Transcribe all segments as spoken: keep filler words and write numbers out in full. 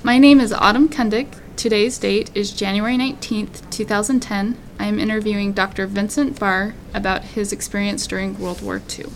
My name is Autumn Kundick. Today's date is January nineteenth, two thousand ten. I am interviewing Doctor Vincent Barr about his experience during World War Two.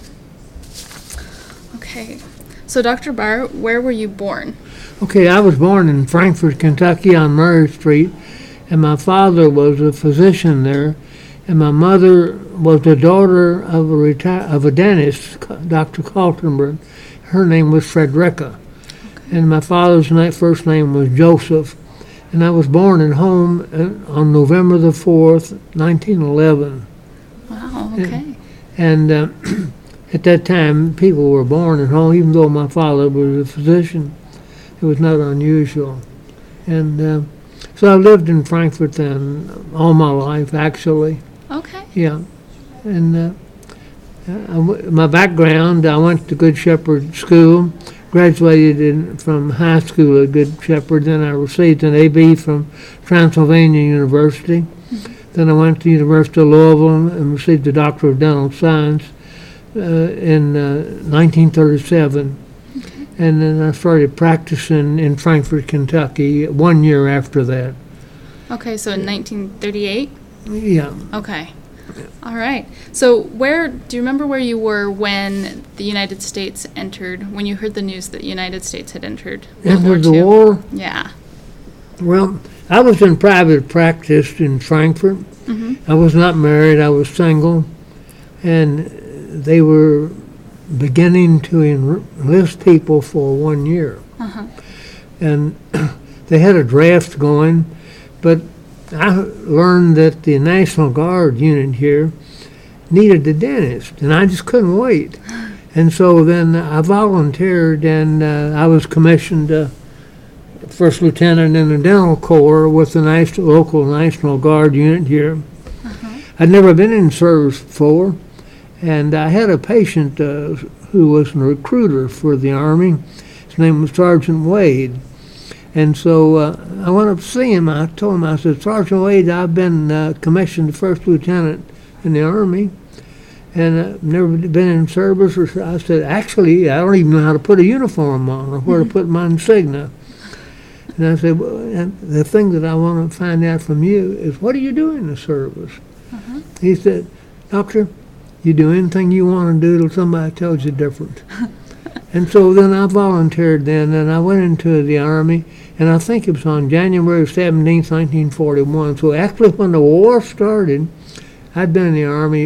Okay, so Doctor Barr, where were you born? Okay, I was born in Frankfort, Kentucky on Murray Street, and my father was a physician there, and my mother was the daughter of a reti- of a dentist, Doctor Kaltenberg. Her name was Frederica, okay. And my father's na- first name was Joseph, and I was born at home uh, on November the fourth, nineteen eleven. Wow, okay. And, and uh, at that time, people were born at home, even though my father was a physician. It was not unusual. And uh, so I lived in Frankfort then all my life, actually. Okay. Yeah. And uh, I w- my background, I went to Good Shepherd School, graduated in, from high school at Good Shepherd. Then I received an A B from Transylvania University. Mm-hmm. Then I went to the University of Louisville and received a Doctor of Dental Science uh, in uh, nineteen thirty-seven. Okay. And then I started practicing in Frankfort, Kentucky, one year after that. Okay, so in nineteen thirty-eight? Yeah. Okay. All right. So where, do you remember where you were when the United States entered, when you heard the news that the United States had entered World War Entered the Two? war? Yeah. Well, I was in private practice in Frankfort. Mm-hmm. I was not married. I was single. And they were beginning to enlist people for one year. Uh-huh. And they had a draft going, but I learned that the National Guard unit here needed a dentist, and I just couldn't wait. And so then I volunteered, and uh, I was commissioned uh, first lieutenant in the dental corps with the national, local National Guard unit here. Uh-huh. I'd never been in service before, and I had a patient uh, who was a recruiter for the Army. His name was Sergeant Wade. And so uh, I went up to see him. I told him, I said, Sergeant Wade, I've been uh, commissioned first lieutenant in the Army, and I've never been in service. Or I said, actually, I don't even know how to put a uniform on or where to put my insignia. And I said, well, and the thing that I want to find out from you is, what do you do in the service? Uh-huh. He said, Doctor, you do anything you want to do till somebody tells you different. And so then I volunteered then, and I went into the Army, and I think it was on January seventeenth, nineteen forty-one. So actually when the war started, I'd been in the Army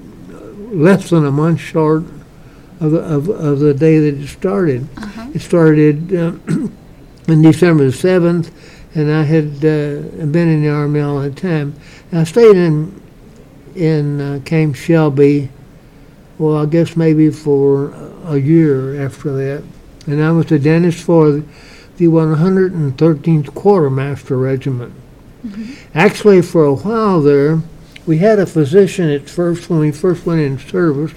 less than a month short of, of, of the day that it started. Uh-huh. It started uh, on December the seventh, and I had uh, been in the Army all that time. And I stayed in, in uh, Camp Shelby, well, I guess maybe for a year after that. And I was the dentist for the one hundred thirteenth Quartermaster Regiment. Mm-hmm. Actually, for a while there, we had a physician at first, when we first went in service,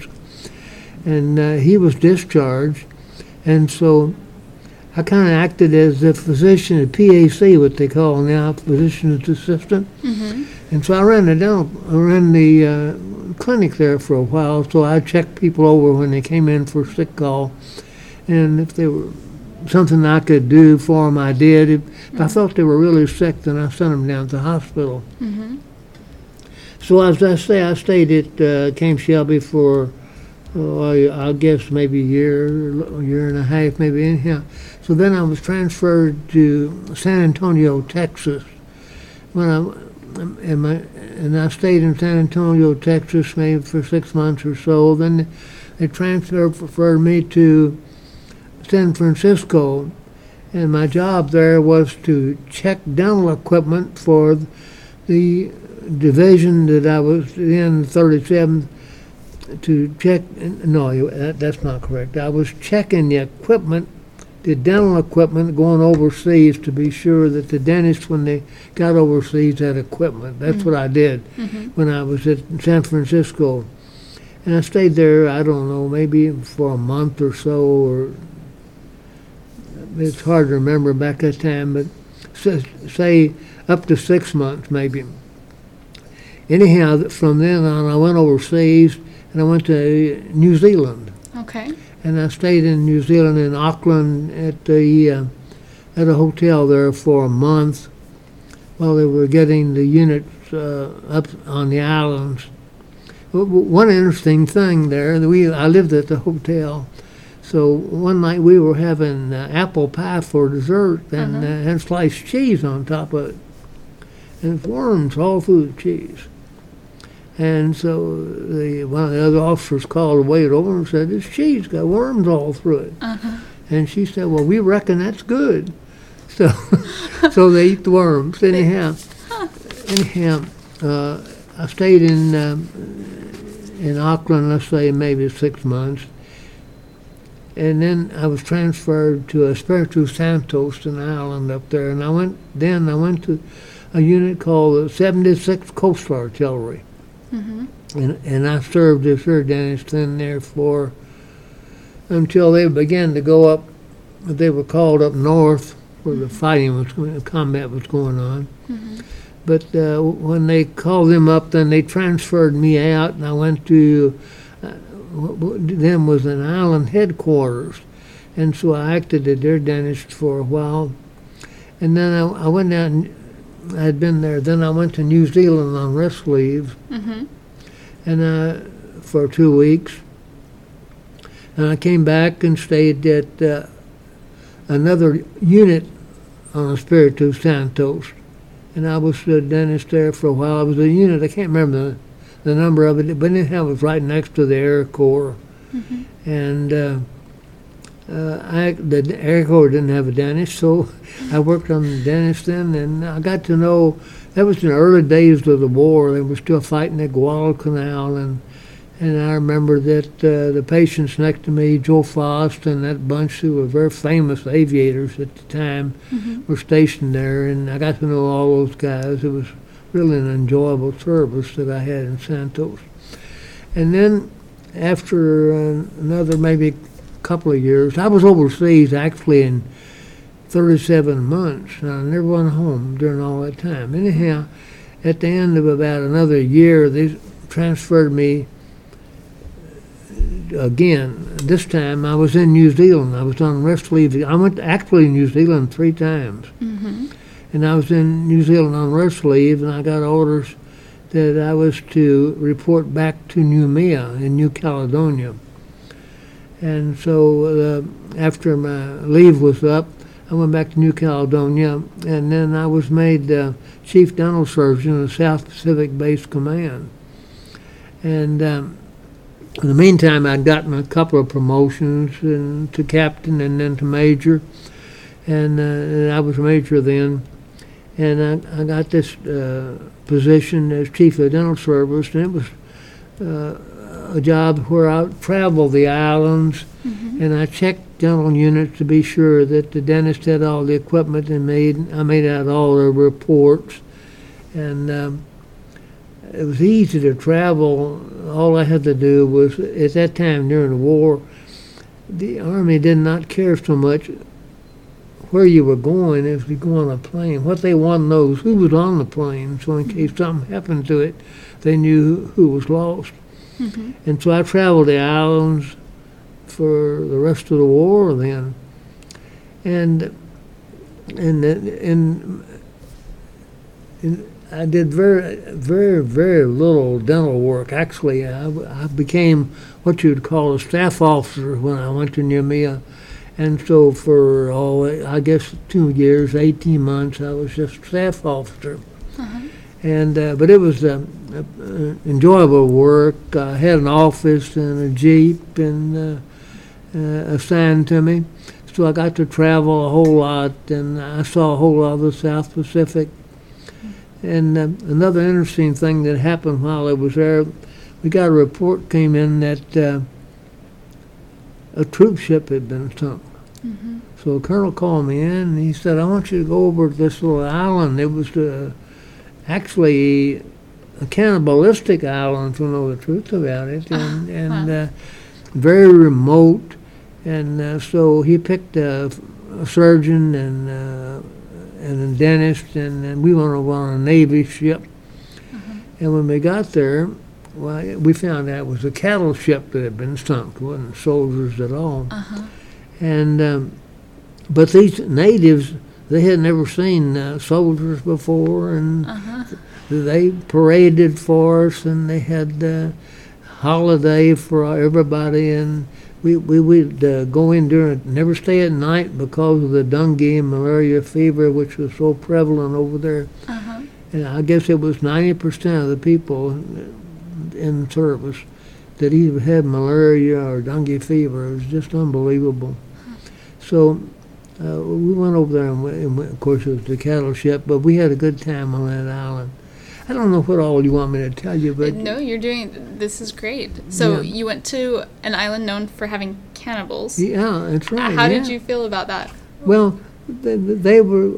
and uh, he was discharged. And so I kind of acted as the physician at P A C, what they call now, physician's assistant. Mm-hmm. And so I ran the dental, I ran the uh, clinic there for a while, so I checked people over when they came in for sick call, and if they were something I could do for them, I did. If, mm-hmm. if I thought they were really sick, then I sent them down to the hospital. Mm-hmm. So as I say, I stayed at uh, Camp Shelby for, oh, I, I guess maybe a year, a year and a half, maybe anyhow. So then I was transferred to San Antonio, Texas. When I and, my, and I stayed in San Antonio, Texas, maybe for six months or so. Then they transferred me to San Francisco, and my job there was to check dental equipment for the division that I was in, thirty-seventh, to check. No, that, that's not correct. I was checking the equipment, the dental equipment going overseas, to be sure that the dentists, when they got overseas, had equipment. That's mm-hmm. what I did mm-hmm. when I was at San Francisco. And I stayed there, I don't know, maybe for a month or so, or it's hard to remember back that time, but say up to six months maybe. Anyhow, from then on, I went overseas, and I went to New Zealand. Okay. And I stayed in New Zealand, in Auckland, at the uh, at a hotel there for a month while they were getting the units uh, up on the islands. One interesting thing there, we I lived at the hotel, so one night we were having uh, apple pie for dessert and Uh-huh. uh, had sliced cheese on top of it, and worms all through the cheese. And so the one of the other officers called the waiter over and said, "This cheese got worms all through it." Uh-huh. And she said, "Well, we reckon that's good." So, so they eat the worms. Anyhow, anyhow, uh, I stayed in um, in Auckland, let's say maybe six months, and then I was transferred to Espiritu Santos, an island up there, and I went. Then I went to a unit called the seventy-sixth Coastal Artillery, Mm-hmm. and and I served as their dentist in there for until they began to go up. They were called up north where the fighting was going, the combat was going on. Mm-hmm. But uh, when they called them up, then they transferred me out, and I went to uh, what what then was an island headquarters, and so I acted as their dentist for a while, and then I, I went down. I had been there. Then I went to New Zealand on rest leave, Mm-hmm. and uh, for two weeks, and I came back and stayed at uh, another unit on Espiritu Santos. And I was the dentist there for a while. I was a unit, I can't remember the, the number of it, but anyhow, it was right next to the Air Corps. Mm-hmm. And uh, uh, I, the Air Corps didn't have a dentist, so I worked on the dentist then, and I got to know, that was in the early days of the war. They were still fighting at Guadalcanal, and and I remember that uh, the patients next to me, Joe Faust and that bunch who were very famous aviators at the time, Mm-hmm. were stationed there, and I got to know all those guys. It was really an enjoyable service that I had in Santos. And then after uh, another maybe couple of years, I was overseas actually in thirty-seven months, and I never went home during all that time. Anyhow, at the end of about another year, they transferred me again. This time I was in New Zealand. I was on rest leave. I went to actually New Zealand three times. Mm-hmm. And I was in New Zealand on rest leave, and I got orders that I was to report back to Noumea in New Caledonia. And so uh, after my leave was up, I went back to New Caledonia, and then I was made uh, Chief Dental Surgeon of the South Pacific Base Command. And um, in the meantime, I'd gotten a couple of promotions and to captain and then to major, and, uh, and I was major then. And I, I got this uh, position as chief of dental service, and it was uh, a job where I traveled the islands, Mm-hmm. and I checked dental units to be sure that the dentist had all the equipment, and made I made out all their reports, and um, it was easy to travel. All I had to do was, at that time during the war, the Army did not care so much where you were going if you go on a plane. What they wanted to know was who was on the plane, so in case something happened to it, they knew who was lost. Mm-hmm. And so I traveled the islands for the rest of the war then. And and and, and I did very, very, very little dental work. Actually, I, I became what you'd call a staff officer when I went to Noumea. And so for, oh, I guess two years, eighteen months, I was just staff officer. Uh-huh. And uh, but it was uh, uh, enjoyable work. I had an office and a Jeep and uh, uh, assigned to me. So I got to travel a whole lot, and I saw a whole lot of the South Pacific. And uh, another interesting thing that happened while I was there, we got a report came in that uh, a troop ship had been sunk. Mm-hmm. So the colonel called me in, and he said, "I want you to go over to this little island." It was uh, actually a cannibalistic island, to know the truth about it, and, Uh, and wow. uh, very remote. And uh, so he picked a, a surgeon and uh, and a dentist, and, and we went over on a Navy ship. Uh-huh. And when we got there, well, we found out it was a cattle ship that had been sunk. It wasn't soldiers at all. Uh-huh. And um, but these natives, they had never seen uh, soldiers before, and Uh-huh. they paraded for us, and they had uh, holiday for everybody, and we we would uh, go in during, never stay at night because of the dengue and malaria fever, which was so prevalent over there. Uh-huh. And I guess it was ninety percent of the people in service that either had malaria or dengue fever. It was just unbelievable. So uh, we went over there, and, went, and went, of course, it was the cattle ship, but we had a good time on that island. I don't know what all you want me to tell you, but... No, you're doing, this is great. So Yeah. you went to an island known for having cannibals. Yeah, that's right. How yeah. did you feel about that? Well, they, they were...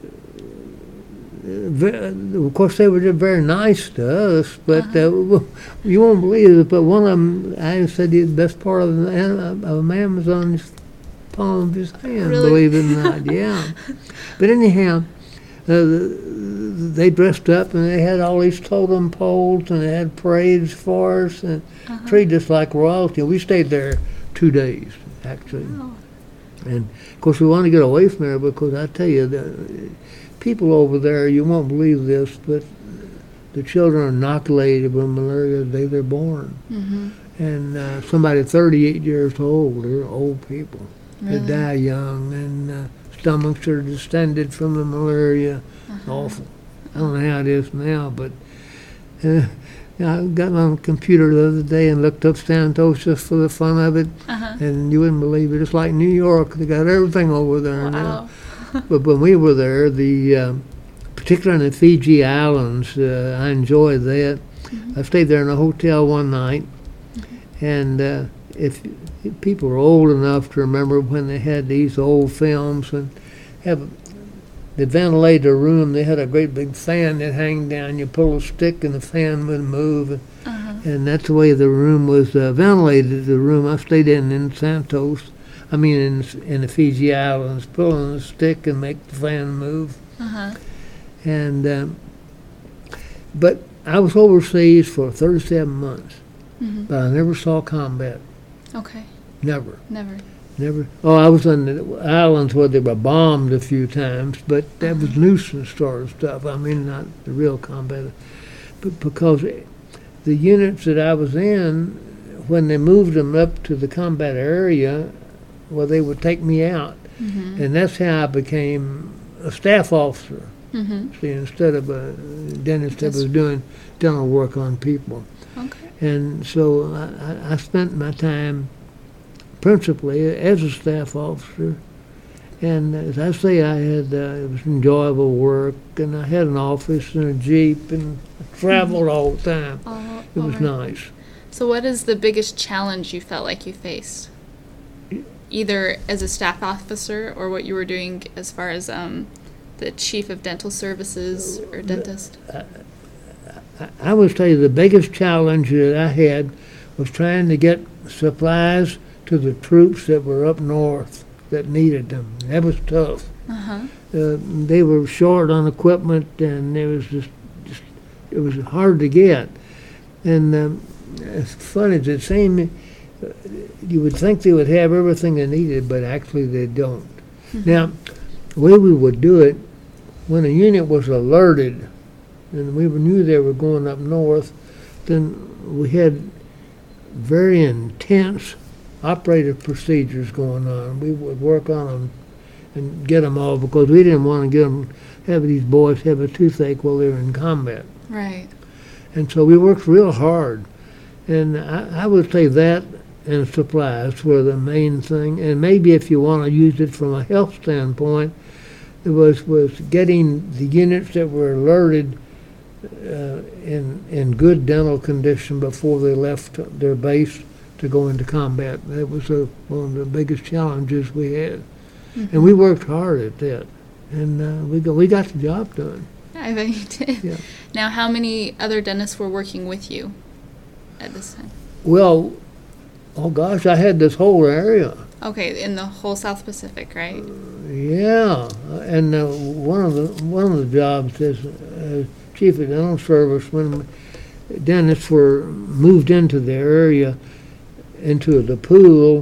Uh, ve- of course, they were just very nice to us, but uh, you won't believe it, but one of them, I said the best part of, the, of a man was on his palm of his hand, Really? believe it or not, yeah. But anyhow, uh, they dressed up and they had all these totem poles and they had parades for us and Uh-huh. treated us like royalty. We stayed there two days, actually. Oh. And, of course, we wanted to get away from there because I tell you, the people over there, you won't believe this, but the children are inoculated with malaria the day they're born. Mm-hmm. And uh, somebody thirty-eight years old, they're old people. Really? They die young, and uh, stomachs are distended from the malaria. Uh-huh. Awful. I don't know how it is now, but uh, I got on the computer the other day and looked up Santos just for the fun of it, Uh-huh. and you wouldn't believe it. It's like New York. They got everything over there now. Wow. But when we were there, the um, particularly in the Fiji Islands, uh, I enjoyed that. Mm-hmm. I stayed there in a hotel one night, and uh, if people are old enough to remember when they had these old films and have they ventilated a room, they had a great big fan that hang down. You pull a stick and the fan would move, Uh-huh. and that's the way the room was uh, ventilated. The room I stayed in in Santos. I mean, in, in the Fiji Islands, pulling a stick and make the fan move. Uh-huh. And um, but I was overseas for thirty-seven months, Mm-hmm. but I never saw combat. Okay. Never, Never. never. Oh, I was on the islands where they were bombed a few times, but that was nuisance sort of stuff. I mean, not the real combat, but because the units that I was in, when they moved them up to the combat area, well, they would take me out. Mm-hmm. And that's how I became a staff officer. Mm-hmm. See, instead of a dentist that That's- was doing dental work on people. Okay. And so I, I- I spent my time principally as a staff officer. And as I say, I had, uh, it was enjoyable work, and I had an office and a Jeep, and I traveled all the time. Oh, It was alright. nice. So what is the biggest challenge you felt like you faced? Either as a staff officer or what you were doing as far as um, the chief of dental services or dentist? I, I would say the biggest challenge that I had was trying to get supplies to the troops that were up north that needed them. That was tough. Uh-huh. Uh, they were short on equipment, and it was just, just it was hard to get. And um, it's funny, it seemed uh, you would think they would have everything they needed, but actually they don't. Mm-hmm. Now, the way we would do it, when a unit was alerted, and we knew they were going up north, then we had very intense operative procedures going on. We would work on them and get them all because we didn't want to get them, have these boys have a toothache while they were in combat. Right. And so we worked real hard. And I, I would say that and supplies were the main thing. And maybe if you want to use it from a health standpoint, it was, was getting the units that were alerted uh, in, in good dental condition before they left their base to go into combat. That was a, one of the biggest challenges we had. Mm-hmm. And we worked hard at that. And uh, we, got, we got the job done. I bet you did. Yeah. Now, how many other dentists were working with you at this time? Well, oh gosh, I had this whole area. Okay, in the whole South Pacific, right? Yeah, and uh, one of the one of the jobs as uh, chief of dental service, when dentists were moved into the area, into the pool,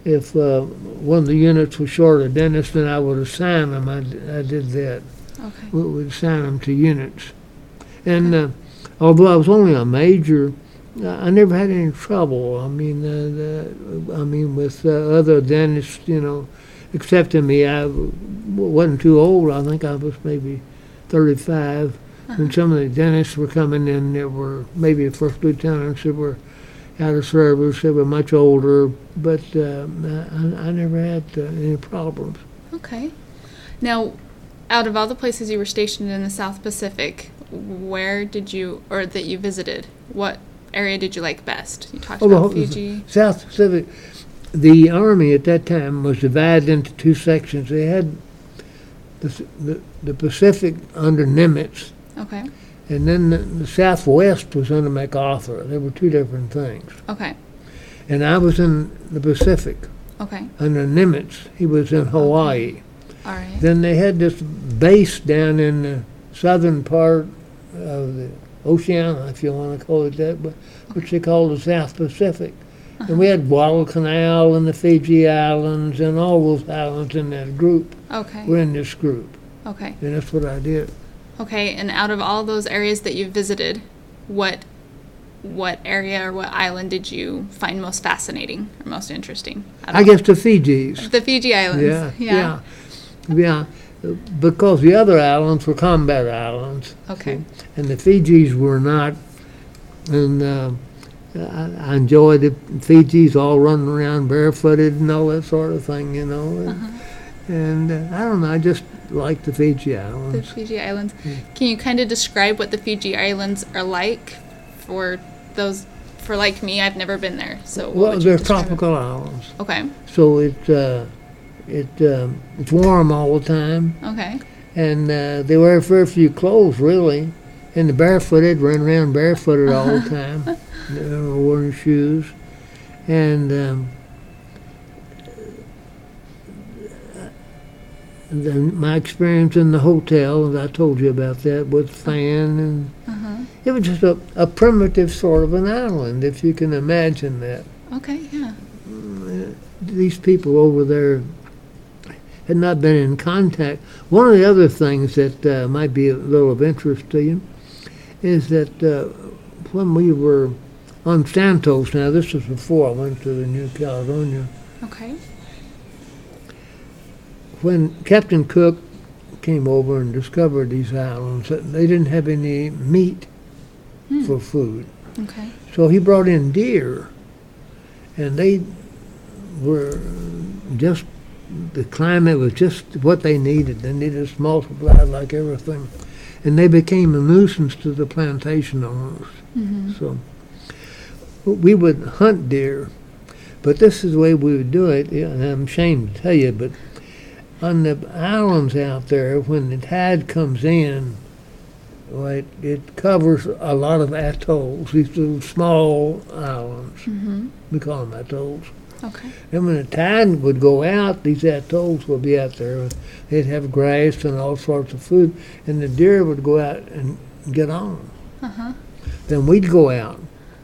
if uh, one of the units was short a dentist, then I would assign them. I, d- I did that. Okay. We would assign them to units. And uh, although I was only a major, I never had any trouble. I mean, uh, the, I mean, with uh, other dentists, you know, accepting me. I w- wasn't too old. I think I was maybe thirty-five. And some of the dentists were coming in that were maybe first lieutenants that were out of service. They were much older, but uh, I, I never had uh, any problems. Okay. Now, out of all the places you were stationed in the South Pacific, where did you, or that you visited, what area did you like best? You talked Oh, the about whole- Fiji. South Pacific, the Army at that time was divided into two sections. They had the, the, the Pacific under Nimitz, Okay. and then the, the Southwest was under MacArthur. They were two different things. Okay. And I was in the Pacific Okay. under Nimitz. He was in Hawaii. All right. Then they had this base down in the southern part of the Oceania, if you want to call it that, but which they call the South Pacific. And we had Guadalcanal and the Fiji Islands and all those islands in that group. Okay. We're in this group, Okay. and that's what I did. Okay. And out of all those areas that you've visited, what what area or what island did you find most fascinating or most interesting? out of I guess the Fijis. the Fiji Islands. Yeah, yeah, yeah. Because the other islands were combat islands. Okay. And the Fijis were not. And uh, I, I enjoyed the Fijis all running around barefooted and all that sort of thing, you know. And, Uh-huh. and uh, I don't know, I just liked the Fiji The Islands. Fiji Islands. Can you kind of describe what the Fiji Islands are like for those, for like me? I've never been there. So what Well, would you they're describe it? tropical islands, Okay. so it uh, it um, it's warm all the time, Okay. and uh, they wear very few clothes really, and the barefooted run around barefooted all the time, never wearing shoes, and um, then my experience in the hotel, as I told you about that, with fan, and Uh-huh. it was just a, a primitive sort of an island, if you can imagine that. Okay. Yeah. These people over there had not been in contact. One of the other things that uh, might be a little of interest to you is that uh, when we were on Santos, now this was before I went to the New Caledonia, Okay. when Captain Cook came over and discovered these islands, uh, they didn't have any meat Hmm. for food. Okay. So he brought in deer, and they were just, the climate was just what they needed. They needed to multiply like everything. And they became a nuisance to the plantation owners. Mm-hmm. So we would hunt deer, but this is the way we would do it, and I'm ashamed to tell you, but on the islands out there, when the tide comes in, well, it, it covers a lot of atolls, these little small islands. Mm-hmm. We call them atolls. Okay. And when the tide would go out, these atolls would be out there. They'd have grass and all sorts of food, and the deer would go out and get on. Uh-huh. Then we'd go out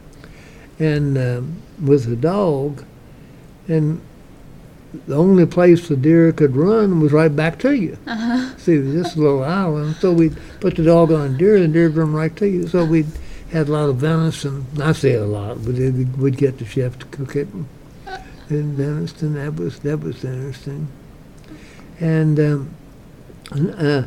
and um, with the dog, and the only place the deer could run was right back to you. Uh-huh. See, this little island, so we'd put the dog on deer, and the deer would run right to you. So we'd had a lot of venison. I say a lot, but it- we'd get the chef to cook it. And venison, that was that was interesting. And um, uh,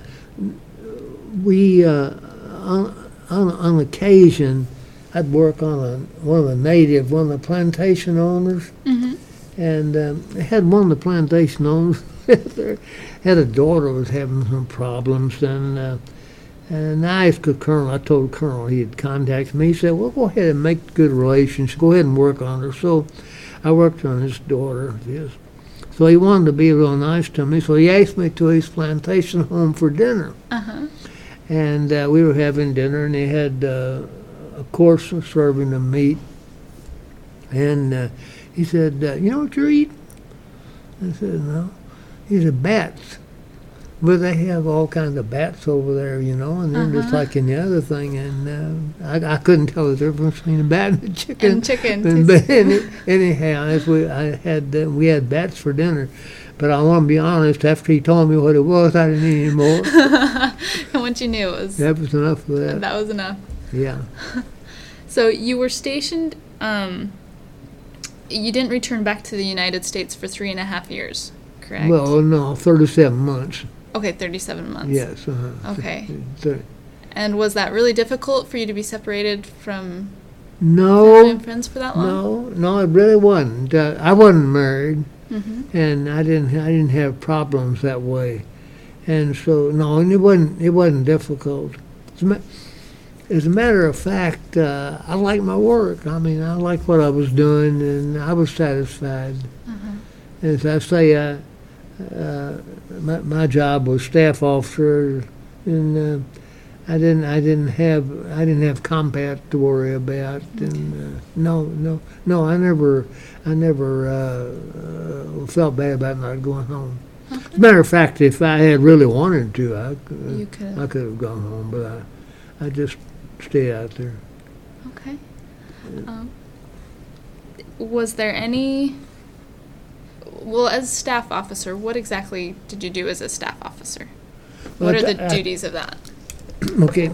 we, uh, on, on on occasion, I'd work on a one of the native, one of the plantation owners, Mm-hmm. and um, they had one of the plantation owners there had a daughter who was having some problems, and uh, and I asked the colonel. I told the colonel he had contacted me. He said, "Well, go ahead and make good relations. Go ahead and work on her." So I worked on his daughter. Yes. So he wanted to be real nice to me. So he asked me to his plantation home for dinner, Uh-huh. and uh, we were having dinner, and they had uh, a course of serving them meat. And uh, he said, uh, "You know what you eat?" I said, "No." He said, "Bats." But they have all kinds of bats over there, you know, and they're just Uh-huh. like any other thing. And uh, I, I couldn't tell the difference between a bat and a chicken. And chicken. But, but any, anyhow, as we I had uh, we had bats for dinner. But I want to be honest. After he told me what it was, I didn't eat any more. And once you knew, it was That was enough of that. that was enough. Yeah. So you were stationed. Um, you didn't return back to the United States for three and a half years, correct? Well, no, thirty-seven months. Okay, thirty-seven months. Yes. Uh-huh. Okay. Thir- And was that really difficult for you to be separated from family No, and friends for that long? no, no, it really wasn't. Uh, I wasn't married. Mm-hmm. And I didn't I didn't have problems that way, and so no, and it wasn't it wasn't difficult. As a, ma- as a matter of fact, uh, I liked my work. I mean, I liked what I was doing, and I was satisfied. Uh-huh. As I say, uh, uh, my my job was staff officer, and uh, I didn't I didn't have I didn't have combat to worry about, and uh, no no no I never I never uh, uh, felt bad about not going home. Okay. As a matter of fact, if I had really wanted to, I could, You could. I could have gone home, but I I just stayed out there. Okay. Um, was there any? Well, as staff officer, what exactly did you do as a staff officer? What Well, are the I- duties of that? Okay.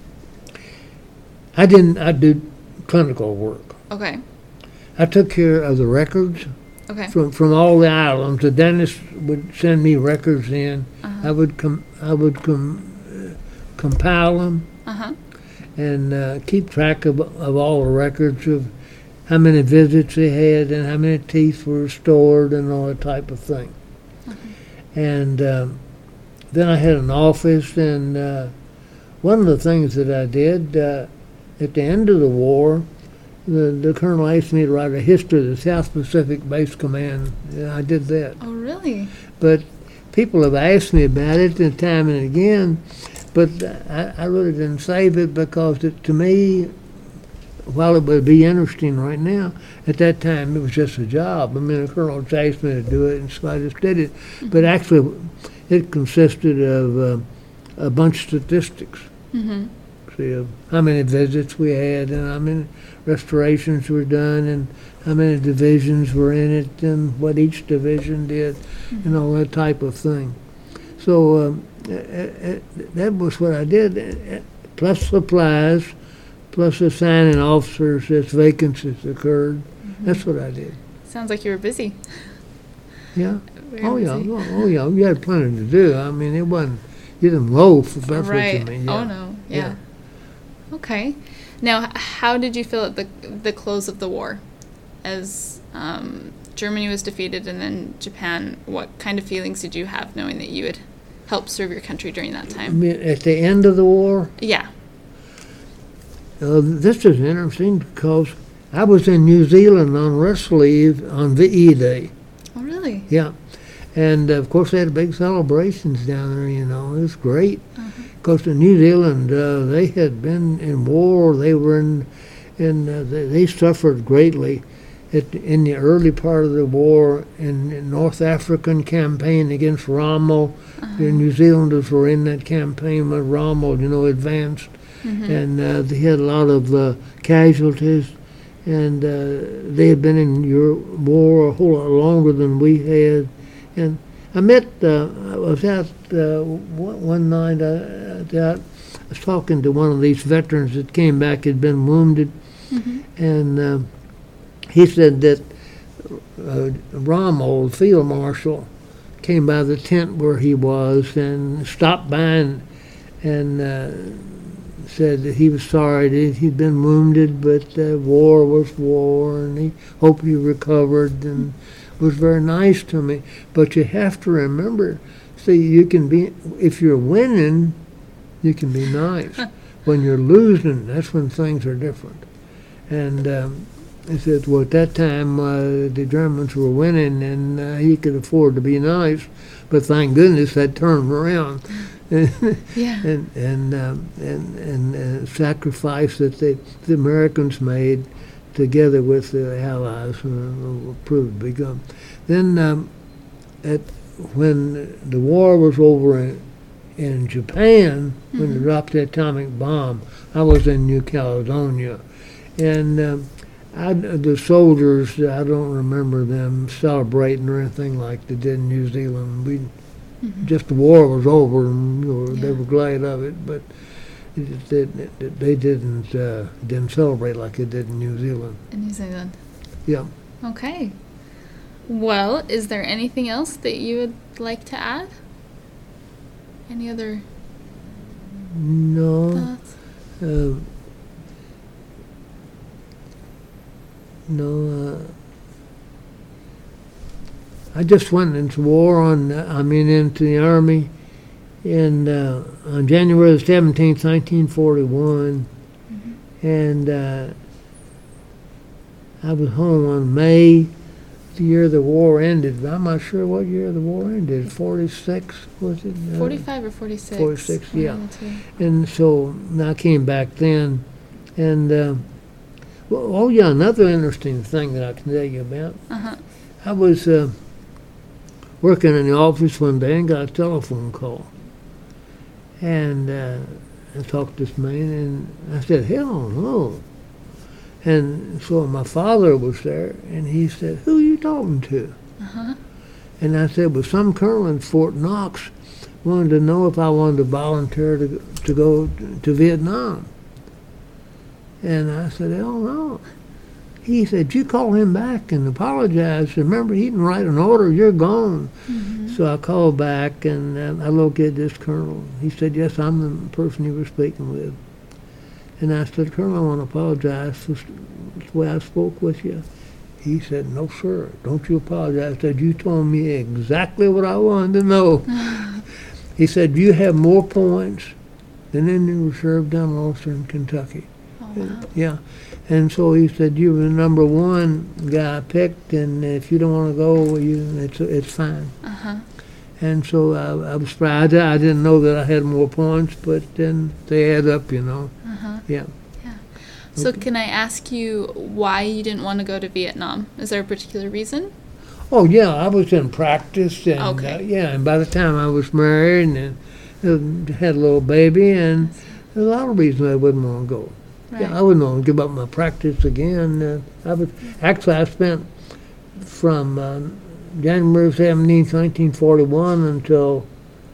I didn't. I do clinical work. Okay. I took care of the records Okay. from from all the islands. The dentist would send me records in. Uh-huh. I would com I would com uh, compile them Uh-huh. and uh, keep track of of all the records of how many visits they had and how many teeth were restored and all that type of thing. And um, then I had an office, and uh, one of the things that I did uh, at the end of the war, the, the colonel asked me to write a history of the South Pacific Base Command, and I did that. Oh, really? But people have asked me about it and time and again, but I, I really didn't save it because it, to me, while it would be interesting right now, at that time it was just a job. I mean, the colonel just asked me to do it, and so I just did it. But actually, it consisted of uh, a bunch of statistics. Mm-hmm. See, of how many visits we had, and how many restorations were done, and how many divisions were in it, and what each division did, and all that type of thing. So um, uh, uh, that was what I did, uh, plus supplies, plus assigning officers as vacancies occurred. That's what I did. Sounds like you were busy. Yeah. Very Oh yeah. busy. Oh, oh yeah. You had plenty to do. I mean, it wasn't you didn't loaf if that's Right. what you mean. Yeah. Oh, no. Yeah. Yeah. Okay. Now, h- how did you feel at the the close of the war? As um, Germany was defeated and then Japan, what kind of feelings did you have knowing that you had helped serve your country during that I time? mean, at the end of the war, Yeah. uh, this is interesting because I was in New Zealand on rest leave on V E Day. Oh, really? Yeah. And uh, of course, they had big celebrations down there, you know. It was great. Because in New Zealand, uh, they had been in war. They were in, in uh, they, they suffered greatly at, in the early part of the war in the North African campaign against Rommel. The New Zealanders were in that campaign when Rommel, you know, advanced. And uh, they had a lot of uh, casualties. And uh, they had been in Euro- war a whole lot longer than we had. And I met, uh, I was out uh, one, one night, uh, out, I was talking to one of these veterans that came back, had been wounded, and uh, he said that uh, Rommel, the field marshal, came by the tent where he was and stopped by and, and uh, said that he was sorry that he'd been wounded, but uh, war was war, and he hoped he recovered, and was very nice to me. But you have to remember, see, you can be, if you're winning, you can be nice. When you're losing, that's when things are different. And um, he said, well, at that time, uh, the Germans were winning, and uh, he could afford to be nice. But thank goodness that turned around. Yeah. and and um, and and uh, sacrifice that they, the Americans made together with the Allies uh, proved to be good. Then um, at when the war was over in, in Japan, when they Mhm. dropped the atomic bomb, I was in New Caledonia. And um, I, the soldiers, I don't remember them celebrating or anything like they did in New Zealand. We Mhm. just the war was over, and you know, they Yeah. were glad of it, but it, just didn't- it, they didn't uh, didn't celebrate like they did in New Zealand. In New Zealand. Yeah. Okay. Well, is there anything else that you would like to add? Any other No. thoughts? Uh, no. Uh, I just went into war on. Uh, I mean, into the army, in uh, on January seventeenth, nineteen forty-one, Mhm. and uh, I was home on May, the year the war ended. I'm not sure what year the war ended. forty-six was it? Uh, forty-five or forty-six? forty-six, One yeah. of the two. And so I came back then, and uh, well, oh yeah, another interesting thing that I can tell you about. Uh-huh. I was uh, working in the office one day and got a telephone call, and uh, I talked to this man, and I said, "Hell no!" And so my father was there, and he said, "Who are you talking to?" Uh-huh. And I said, "Well, some colonel in Fort Knox wanted to know if I wanted to volunteer to, to go to Vietnam." And I said, "Hell no." He said, "You call him back and apologize. Remember, he didn't write an order. You're gone." Mhm. So I called back, and uh, I located this colonel. He said, "Yes, I'm the person you were speaking with." And I said, "Colonel, I want to apologize for the way I spoke with you." He said, "No, sir, don't you apologize." I said, "You told me exactly what I wanted to know." He said, "You have more points than any reserve dental officer in Kentucky." Oh, wow. Yeah. And so he said, "You were the number one guy I picked, and if you don't want to go, you, it's, it's fine." Uh-huh. And so I, I was surprised. I didn't know that I had more points, but then they add up, you know. Uh-huh. Yeah. So Okay. can I ask you why you didn't want to go to Vietnam? Is there a particular reason? Oh, yeah, I was in practice, and Okay. uh, yeah, and by the time I was married and uh, had a little baby, and there's a lot of reasons I wouldn't want to go. Right. Yeah, I wouldn't want to give up my practice again. Uh, I was actually I spent from uh, January seventeenth, nineteen forty-one, until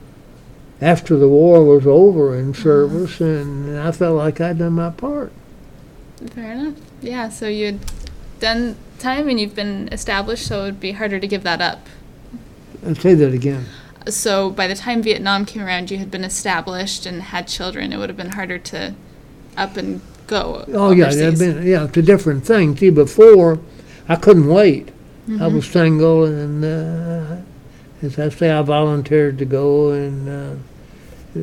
after the war was over in service, and I felt like I'd done my part. Fair enough. Yeah, so you had done time and you've been established, so it would be harder to give that up. I'll say that again. So by the time Vietnam came around, you had been established and had children. It would have been harder to up and go Oh yeah, overseas. there'd been yeah, it's a different thing. See, before I couldn't wait. I Mhm. was single, and uh, as I say, I volunteered to go, and uh,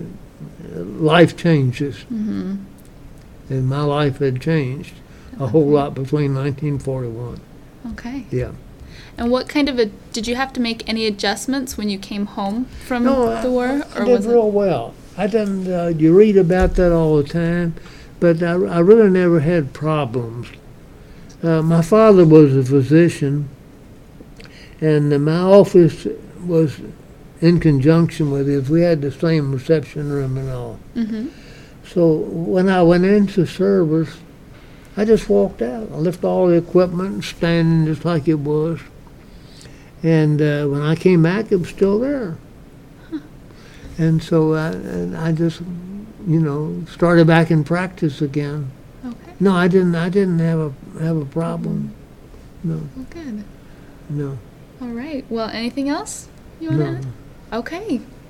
life changes, Mhm. and my life had changed a whole lot between nineteen forty-one. Okay. Yeah. And what kind of a did you have to make any adjustments when you came home from No, the war, I, I or did was it? real well. I didn't. Uh, you read about that all the time, but I, I really never had problems. Uh, my father was a physician, and uh, my office was in conjunction with his. We had the same reception room and all. Mhm. So when I went into service, I just walked out. I left all the equipment standing just like it was. And uh, when I came back, it was still there. And so I, and I just, you know, started back in practice again. Okay. No, I didn't. I didn't have a have a problem. No, Well, good. no, All right. Well, anything else you want to no. add? Okay.